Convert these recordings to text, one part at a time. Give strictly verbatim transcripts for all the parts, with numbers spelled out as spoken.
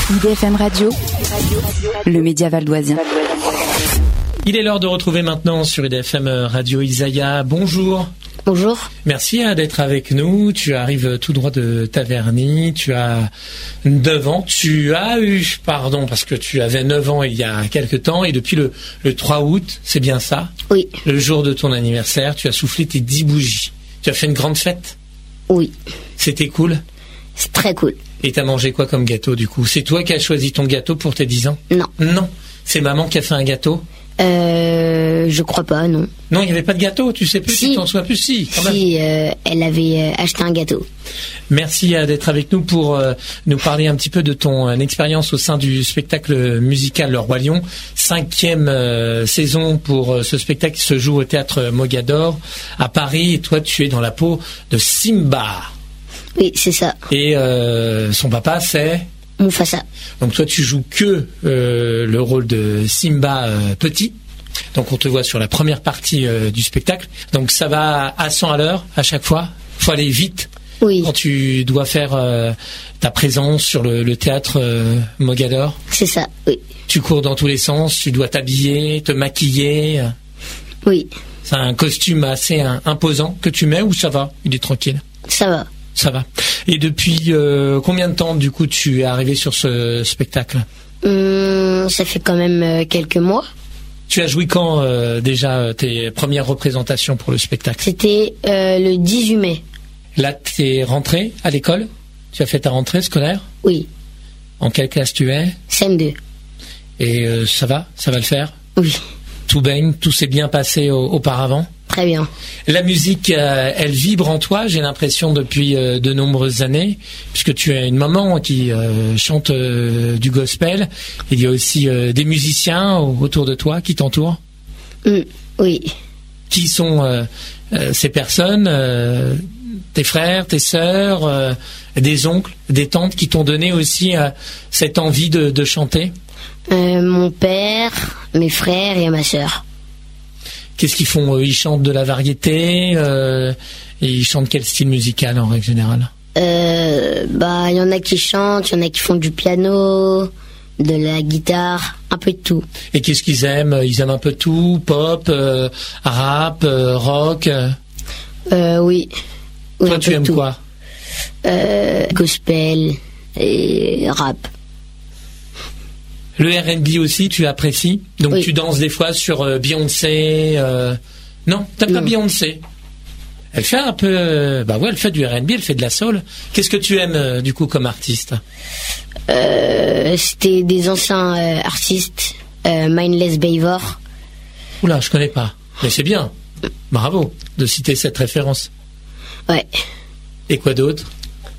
I D F M Radio, le média valdoisien. Il est l'heure de retrouver maintenant sur I D F M Radio Isaïa. Bonjour. Bonjour. Merci hein, d'être avec nous. Tu arrives tout droit de Taverny. Tu as neuf ans. Tu as eu, pardon, parce que tu avais neuf ans il y a quelque temps. Et depuis le, le trois août, c'est bien ça? Oui. Le jour de ton anniversaire, tu as soufflé tes dix bougies. Tu as fait une grande fête? Oui. C'était cool? C'est très cool. Et t'as mangé quoi comme gâteau du coup? C'est toi qui as choisi ton gâteau pour tes dix ans? Non. Non. C'est maman qui a fait un gâteau? Euh, je crois pas, non. Non, il n'y avait pas de gâteau, tu sais plus, si. tu t'en souviens plus, si. Quand si, même. Euh, elle avait euh, acheté un gâteau. Merci euh, d'être avec nous pour euh, nous parler un petit peu de ton euh, expérience au sein du spectacle musical Le Roi Lion. Cinquième euh, saison pour euh, ce spectacle qui se joue au théâtre Mogador à Paris. Et toi, tu es dans la peau de Simba. Oui, c'est ça. Et euh, son papa, c'est Mufasa. Donc toi, tu joues que euh, le rôle de Simba euh, petit. Donc on te voit sur la première partie euh, du spectacle. Donc ça va à cent à l'heure à chaque fois. Faut aller vite. Oui. Quand tu dois faire euh, ta présence sur le, le théâtre euh, Mogador. C'est ça, oui. Tu cours dans tous les sens. Tu dois t'habiller, te maquiller. Oui. C'est un costume assez hein, imposant que tu mets ou ça va? Il est tranquille. Ça va. Ça va. Et depuis euh, combien de temps, du coup, tu es arrivé sur ce spectacle? Hum, ça fait quand même euh, quelques mois. Tu as joué quand euh, déjà tes premières représentations pour le spectacle? C'était euh, le dix-huit mai. Là, tu es rentré à l'école? Tu as fait ta rentrée scolaire? Oui. En quelle classe tu es? C M deux. Et euh, ça va? Ça va le faire? Oui. Tout baigne? Tout s'est bien passé au- auparavant? Très bien. La musique, euh, elle vibre en toi, j'ai l'impression, depuis euh, de nombreuses années, puisque tu es une maman qui euh, chante euh, du gospel. Il y a aussi euh, des musiciens autour de toi qui t'entourent. Hum, oui. Qui sont euh, euh, ces personnes, euh, tes frères, tes sœurs, euh, des oncles, des tantes qui t'ont donné aussi euh, cette envie de, de chanter? Euh, mon père, mes frères et ma sœur. Qu'est-ce qu'ils font? Ils chantent de la variété euh, et ils chantent quel style musical en règle générale? Euh, bah, il y en a qui chantent, il y en a qui font du piano, de la guitare, un peu de tout. Et qu'est-ce qu'ils aiment? Ils aiment un peu tout, pop, euh, rap, euh, rock. Euh, oui. Oui, Toi, un tu peu aimes de tout. quoi? Euh, gospel et rap. Le R and B aussi, tu apprécies? Donc Oui. tu danses des fois sur euh, Beyoncé. Euh... Non, t'as pas Non. Beyoncé. Elle fait un peu, euh, bah ouais, elle fait du R and B, elle fait de la soul. Qu'est-ce que tu aimes euh, du coup comme artiste? Euh, c'était des anciens euh, artistes, euh, Mindless Behavior. Oula, je connais pas. Mais c'est bien. Bravo de citer cette référence. Ouais. Et quoi d'autre?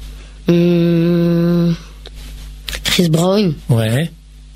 Hum, Chris Brown. Ouais.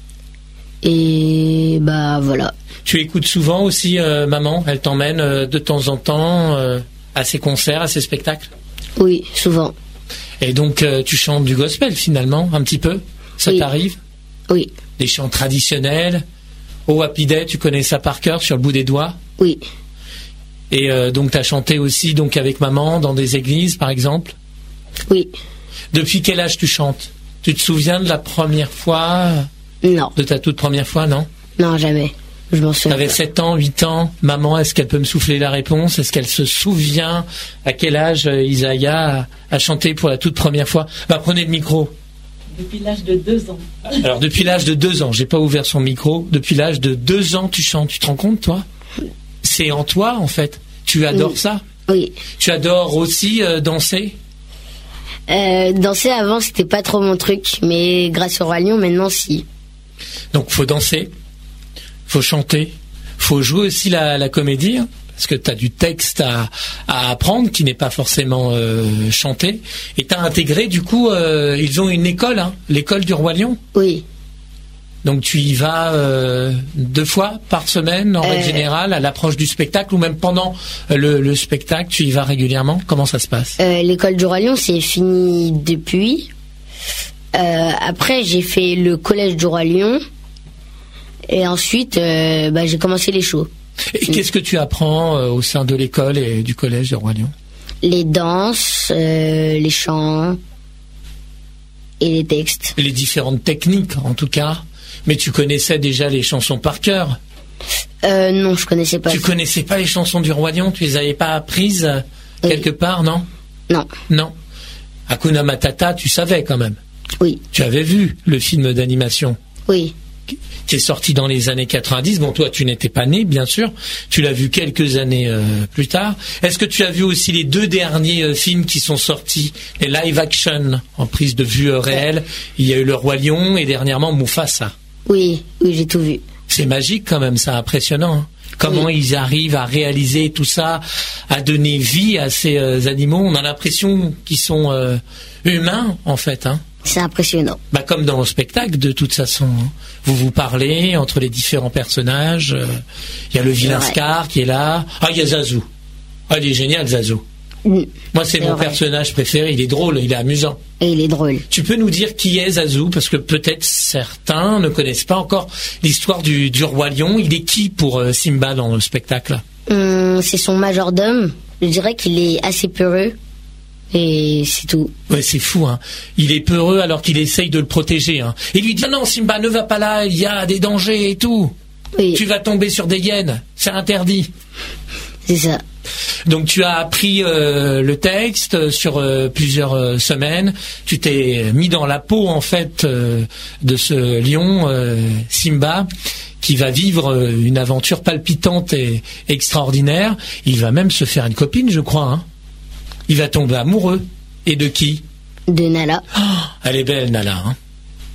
Et bah voilà. Tu écoutes souvent aussi euh, maman? Elle t'emmène euh, de temps en temps euh, à ses concerts, à ses spectacles? Oui, souvent. Et donc euh, tu chantes du gospel finalement, un petit peu? Ça Oui. t'arrive? Oui. Des chants traditionnels? Oh Happy Day, tu connais ça par cœur sur le bout des doigts? Oui. Et euh, donc tu as chanté aussi donc avec maman dans des églises par exemple? Oui. Depuis quel âge tu chantes? Tu te souviens de la première fois? Non. De ta toute première fois, non? Non, jamais. Je m'en souviens. T'avais pas. sept ans, huit ans. Maman, est-ce qu'elle peut me souffler la réponse? Est-ce qu'elle se souvient à quel âge euh, Isaïa a, a chanté pour la toute première fois? Bah, prenez le micro. Depuis l'âge de deux ans. Alors, depuis l'âge de deux ans, j'ai pas ouvert son micro. Depuis l'âge de deux ans, tu chantes. Tu te rends compte, toi? C'est en toi, en fait. Tu adores Oui. ça? Oui. Tu adores aussi euh, danser? Euh, danser avant, c'était pas trop mon truc, mais grâce au Roi Lion, maintenant, si. Donc, faut danser, faut chanter, faut jouer aussi la, la comédie, hein, parce que tu as du texte à, à apprendre qui n'est pas forcément euh, chanté. Et tu as intégré, du coup, euh, ils ont une école, hein, l'école du Roi Lion. Oui. Donc, tu y vas euh, deux fois par semaine, en règle Euh. générale, à l'approche du spectacle, ou même pendant le, le spectacle, tu y vas régulièrement? Comment ça se passe? Euh, l'école du Roi Lion, c'est fini depuis. Euh, après, j'ai fait le collège du Roi Lion. Et ensuite, euh, bah, j'ai commencé les shows. Et qu'est-ce que tu apprends euh, au sein de l'école et du collège du Roi Lion? Les danses, euh, les chants et les textes. Les différentes techniques, en tout cas. Mais tu connaissais déjà les chansons par cœur. Euh, non, je connaissais pas. Tu connaissais pas les chansons du Roi Lion? Tu les avais pas apprises euh, Oui. quelque part, non? Non. Non. Hakuna Matata, tu savais quand même. Oui. Tu avais vu le film d'animation Oui. qui est sorti dans les années quatre-vingt-dix. Bon, toi, tu n'étais pas né, bien sûr. Tu l'as vu quelques années euh, plus tard. Est-ce que tu as vu aussi les deux derniers euh, films qui sont sortis, les live action en prise de vue euh, réelle? Il y a eu Le Roi Lion et dernièrement Mufasa. Oui, oui, j'ai tout vu. C'est magique quand même, ça, impressionnant. Hein. Comment Oui. ils arrivent à réaliser tout ça, à donner vie à ces euh, animaux. On a l'impression qu'ils sont euh, humains, en fait. Hein. C'est impressionnant. Bah, comme dans le spectacle, de toute façon. Hein. Vous vous parlez entre les différents personnages. Il euh, y a le vilain Ouais. Scar qui est là. Ah, il y a Zazu. Ah, il est génial, Zazu. Mm. Moi, c'est C'est mon vrai. personnage préféré. Il est drôle, il est amusant. Et il est drôle. Tu peux nous dire qui est Zazu? Parce que peut-être certains ne connaissent pas encore l'histoire du, du Roi Lion. Il est qui pour euh, Simba dans le spectacle? Hum, c'est son majordome. Je dirais qu'il est assez peureux. Et c'est tout. Ouais, c'est fou, hein. Il est peureux alors qu'il essaye de le protéger, hein. Il lui dit, non, Simba, ne va pas là, il y a des dangers et tout. Oui, Tu vas tomber sur des hyènes, c'est interdit. c'est ça. Donc tu as appris euh, le texte sur euh, plusieurs euh, semaines. Tu t'es mis dans la peau en fait euh, de ce lion euh, Simba qui va vivre euh, une aventure palpitante et extraordinaire. Il va même se faire une copine, je crois. Hein. Il va tomber amoureux. Et de qui? De Nala. Oh, elle est belle, Nala. Hein.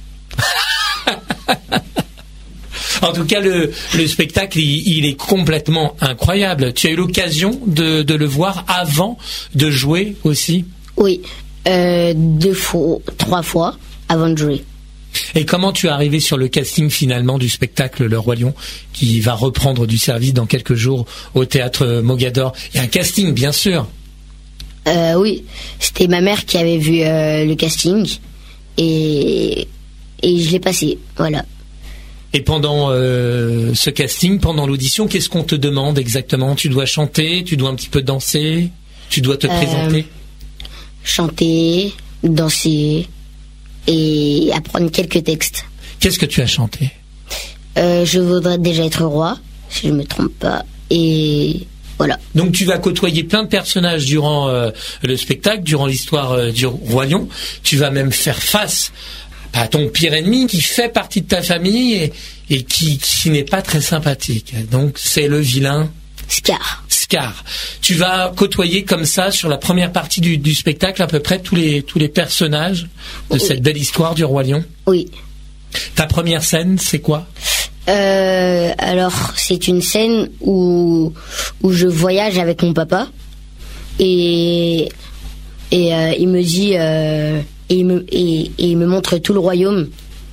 En tout cas, le, le spectacle, il, il est complètement incroyable. Tu as eu l'occasion de, de le voir avant de jouer aussi. Oui, euh, deux fois, trois fois avant de jouer. Et comment tu es arrivé sur le casting finalement du spectacle Le Roi Lion qui va reprendre du service dans quelques jours au théâtre Mogador? Il y a un casting, bien sûr. Euh, oui, c'était ma mère qui avait vu euh, le casting et, et je l'ai passé, voilà. Et pendant euh, ce casting, pendant l'audition, qu'est-ce qu'on te demande exactement? Tu dois chanter, tu dois un petit peu danser, tu dois te Euh, présenter. Chanter, danser et apprendre quelques textes. Qu'est-ce que tu as chanté? Euh, je voudrais déjà être roi, si je me trompe pas, et voilà. Donc tu vas côtoyer plein de personnages durant euh, le spectacle, durant l'histoire euh, du Roi Lion. Tu vas même faire face à ton pire ennemi qui fait partie de ta famille et, et qui, qui n'est pas très sympathique. Donc c'est le vilain Scar. Scar. Tu vas côtoyer comme ça sur la première partie du, du spectacle à peu près tous les tous les personnages de Oui. cette belle histoire du Roi Lion. Oui. Ta première scène, c'est quoi? Euh, alors, c'est une scène où, où je voyage avec mon papa et, et euh, il me dit euh, et, il me, et, et il me montre tout le royaume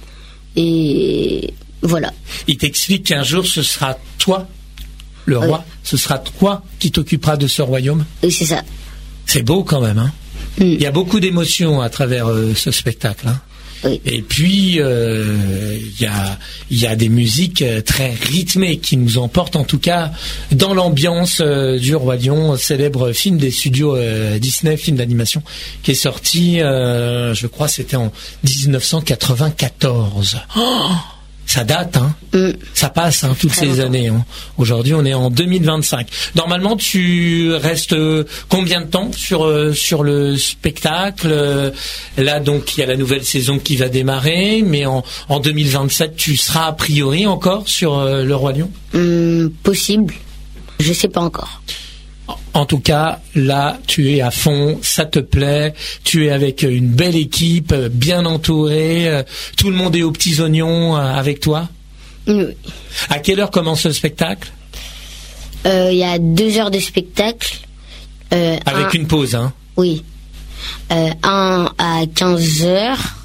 et voilà. Il t'explique qu'un jour ce sera toi, le Oui. roi, ce sera toi qui t'occuperas de ce royaume. Et c'est ça. C'est beau quand même, hein. Mm. Il y a beaucoup d'émotions à travers euh, ce spectacle, hein. Oui. Et puis euh, il y a il y a des musiques euh, très rythmées qui nous emportent en tout cas dans l'ambiance euh, du Roi Lion, célèbre film des studios euh, Disney, film d'animation qui est sorti, euh, je crois, c'était en dix-neuf cent quatre-vingt-quatorze. Oh, ça date, hein. Mm. Ça passe, hein, toutes Très ces longtemps. années. Hein. Aujourd'hui, on est en deux mille vingt-cinq. Normalement, tu restes euh, combien de temps sur euh, sur le spectacle? Euh, Là, donc, il y a la nouvelle saison qui va démarrer, mais en, en deux mille vingt-sept, tu seras a priori encore sur euh, Le Roi Lion? Hum, possible. Je sais pas encore. En tout cas, là, tu es à fond, ça te plaît, tu es avec une belle équipe, euh, bien entourée, euh, tout le monde est aux petits oignons euh, avec toi. Oui. À quelle heure commence le spectacle? Euh, Il y a deux heures de spectacle. Euh, Avec un- une pause, hein. Oui. Euh, un à quinze heures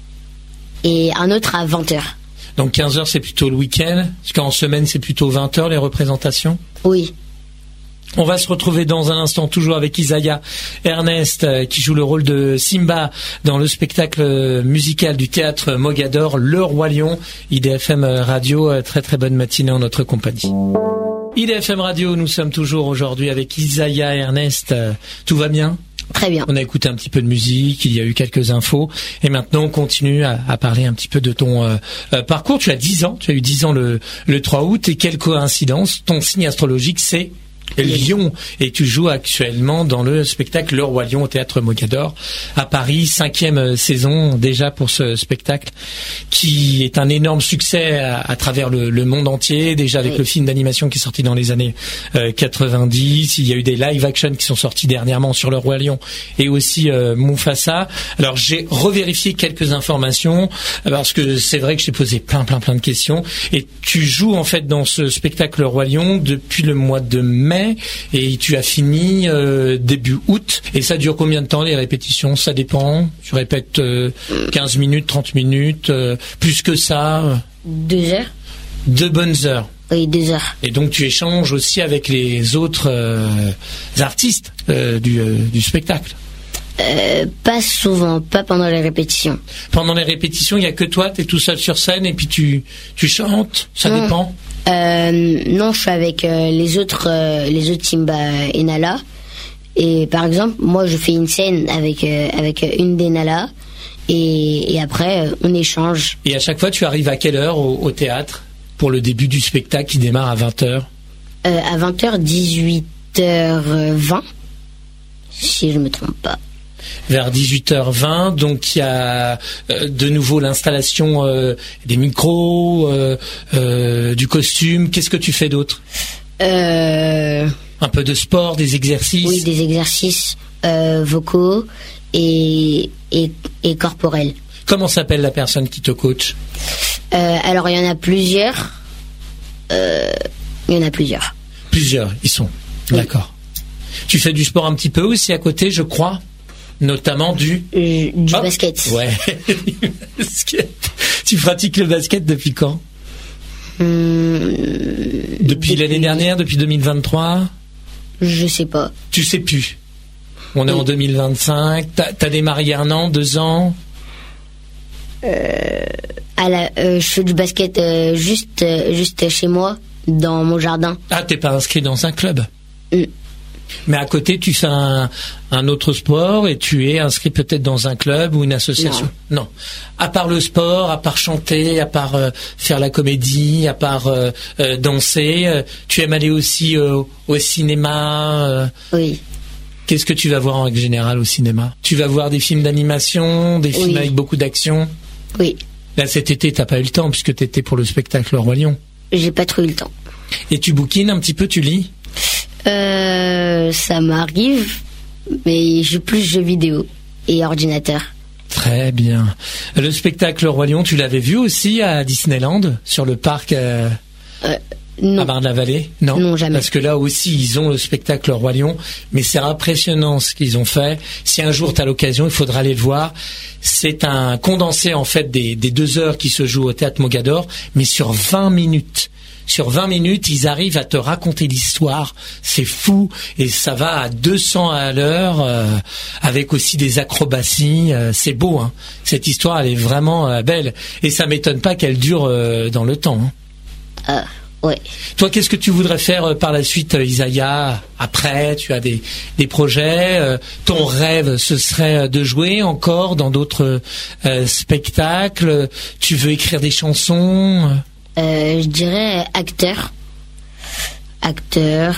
et un autre à vingt heures. Donc quinze heures, c'est plutôt le week-end, parce qu'en semaine, c'est plutôt vingt heures les représentations. Oui. On va se retrouver dans un instant, toujours avec Isaiah Ernest, euh, qui joue le rôle de Simba dans le spectacle euh, musical du théâtre Mogador, Le Roi Lion. I D F M Radio, euh, très très bonne matinée en notre compagnie. I D F M Radio, nous sommes toujours aujourd'hui avec Isaiah Ernest. Euh, tout va bien? Très bien. On a écouté un petit peu de musique, il y a eu quelques infos, et maintenant on continue à, à parler un petit peu de ton euh, euh, parcours. Tu as dix ans, tu as eu dix ans le, le trois août, et quelle coïncidence, ton signe astrologique c'est Lion, et tu joues actuellement dans le spectacle Le Roi Lion au Théâtre Mogador à Paris, cinquième saison déjà pour ce spectacle qui est un énorme succès à, à travers le, le monde entier, déjà avec oui. le film d'animation qui est sorti dans les années euh, quatre-vingt-dix, il y a eu des live action qui sont sortis dernièrement sur Le Roi Lion et aussi euh, Mufasa. Alors j'ai revérifié quelques informations parce que c'est vrai que je t'ai posé plein plein plein de questions, et tu joues en fait dans ce spectacle Le Roi Lion depuis le mois de mai et tu as fini euh, début août. Et ça dure combien de temps les répétitions? Ça dépend. Tu répètes euh, quinze minutes, trente minutes, euh, plus que ça? Deux heures. Deux bonnes heures. Oui, deux heures. Et donc tu échanges aussi avec les autres euh, artistes euh, du, euh, du spectacle? Euh, pas souvent, pas pendant les répétitions. Pendant les répétitions, il y a que toi, t'es tout seul sur scène et puis tu tu chantes, ça non. dépend. Euh, non, je suis avec euh, les autres, euh, les autres Simba et Nala. Et par exemple, moi, je fais une scène avec euh, avec une des Nala, et, et après, euh, on échange. Et à chaque fois, tu arrives à quelle heure au, au théâtre pour le début du spectacle qui démarre à vingt heures? euh, À vingt heures, dix-huit heures vingt, si je me trompe pas. Vers dix-huit heures vingt, donc il y a euh, de nouveau l'installation euh, des micros, euh, euh, du costume. Qu'est-ce que tu fais d'autre? euh... Un peu de sport, des exercices? Oui, des exercices euh, vocaux et, et, et corporels. Comment s'appelle la personne qui te coach? euh, Alors, il y en a plusieurs. Euh, il y en a plusieurs. Plusieurs, ils sont. Oui. D'accord. Tu fais du sport un petit peu aussi à côté, je crois? Notamment du... Euh, du oh. basket. Ouais, du basket. Tu pratiques le basket depuis quand? hum, Depuis, depuis l'année dernière, depuis deux mille vingt-trois? Je sais pas. Tu sais plus. On est oui. en deux mille vingt-cinq. T'as, t'as démarré il y a un an, deux ans? euh, à la, euh, Je fais du basket euh, juste, euh, juste chez moi, dans mon jardin. Ah, t'es pas inscrit dans un club? hum. Mais à côté, tu fais un, un autre sport et tu es inscrit peut-être dans un club ou une association? Non. non. À part le sport, à part chanter, à part euh, faire la comédie, à part euh, euh, danser, euh, tu aimes aller aussi euh, au cinéma? euh, Oui. Qu'est-ce que tu vas voir en règle générale au cinéma? Tu vas voir des films d'animation, des films oui. avec beaucoup d'action? Oui. Là, cet été, t'as pas eu le temps puisque t'étais pour le spectacle Le Roi Lion. J'ai pas trop eu le temps. Et tu bouquines un petit peu, tu lis? Euh, ça m'arrive, mais je joue plus jeux vidéo et ordinateur. Très bien. Le spectacle Le Roi Lion, tu l'avais vu aussi à Disneyland, sur le parc euh, euh, non. à Bar-de-la-Vallée? Non, non, jamais. Parce que là aussi, ils ont le spectacle Le Roi Lion, mais c'est impressionnant ce qu'ils ont fait. Si un jour tu as l'occasion, il faudra aller le voir. C'est un condensé en fait des, des deux heures qui se jouent au Théâtre Mogador, mais sur vingt minutes. Sur vingt minutes, ils arrivent à te raconter l'histoire. C'est fou. Et ça va à deux cents à l'heure, euh, avec aussi des acrobaties. Euh, c'est beau, hein. Cette histoire, elle est vraiment euh, belle. Et ça m'étonne pas qu'elle dure euh, dans le temps. Hein. Euh, ouais. Toi, qu'est-ce que tu voudrais faire euh, par la suite, euh, Isaiah? Après, tu as des, des projets. Euh, ton rêve, ce serait de jouer encore dans d'autres euh, spectacles. Tu veux écrire des chansons? Euh, je dirais acteur, acteur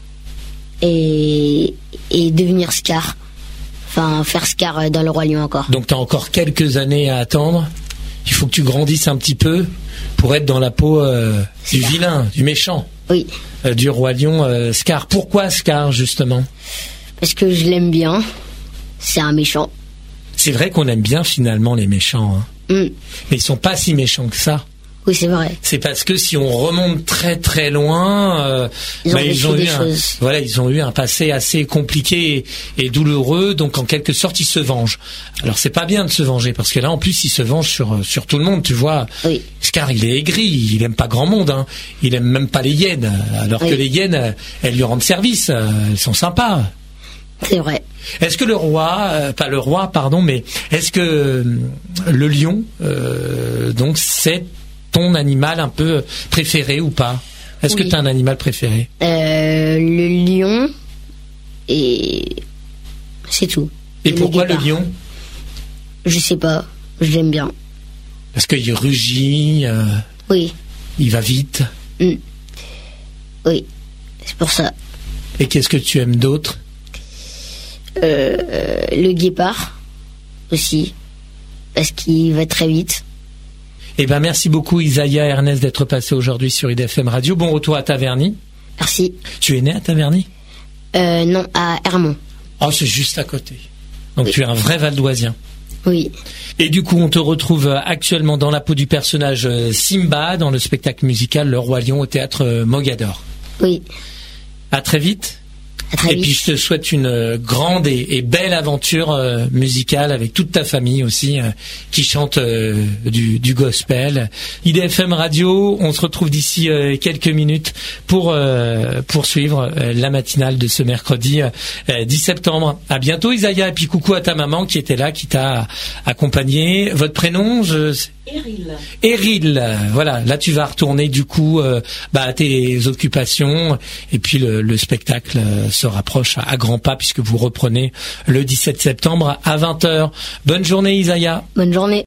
et, et devenir Scar, enfin faire Scar dans Le Roi Lion encore. Donc tu as encore quelques années à attendre, il faut que tu grandisses un petit peu pour être dans la peau euh, du vilain, du méchant, oui. euh, du Roi Lion euh, Scar. Pourquoi Scar justement? Parce que je l'aime bien, c'est un méchant. C'est vrai qu'on aime bien finalement les méchants, hein. mm. Mais ils sont pas si méchants que ça. Oui, c'est vrai. C'est parce que si on remonte très très loin, euh, ils, ont bah, ils ont eu un, choses. voilà, ils ont eu un passé assez compliqué et, et douloureux, donc en quelque sorte ils se vengent. Alors c'est pas bien de se venger parce que là en plus ils se vengent sur sur tout le monde, tu vois. Oui. Scar il est aigri, il aime pas grand monde, hein. Il aime même pas les hyènes, alors oui. que les hyènes elles lui rendent service, elles sont sympas. C'est vrai. Est-ce que le roi, euh, pas le roi, pardon, mais est-ce que euh, le lion, euh, donc c'est ton animal un peu préféré ou pas? Est-ce oui. que tu as un animal préféré? euh, Le lion et c'est tout. Et pourquoi le lion? Je sais pas, je l'aime bien. Parce qu'il rugit, euh, Oui. il va vite. Mm. Oui, c'est pour ça. Et qu'est-ce que tu aimes d'autre? Euh, le guépard aussi, parce qu'il va très vite. Eh ben merci beaucoup Isaiah Ernest d'être passé aujourd'hui sur I D F M Radio. Bon retour à Taverny. Merci. Tu es né à Taverny? Euh, non, à Hermont. Oh, c'est juste à côté. Donc Oui. tu es un vrai Valdoisien. Oui. Et du coup, on te retrouve actuellement dans la peau du personnage Simba dans le spectacle musical Le Roi Lion au théâtre Mogador. Oui. À très vite. À très Et vite. puis je te souhaite une grande et, et belle aventure euh, musicale avec toute ta famille aussi euh, qui chante euh, du, du gospel. I D F M Radio, on se retrouve d'ici euh, quelques minutes pour euh, poursuivre euh, la matinale de ce mercredi euh, dix septembre. À bientôt Isaiah, et puis coucou à ta maman qui était là, qui t'a accompagné. Votre prénom, je... Eril. Eril, voilà, là tu vas retourner du coup euh, bah, à tes occupations et puis le, le spectacle euh, se rapproche à, à grands pas puisque vous reprenez le dix-sept septembre à vingt heures. Bonne journée Isaiah. Bonne journée.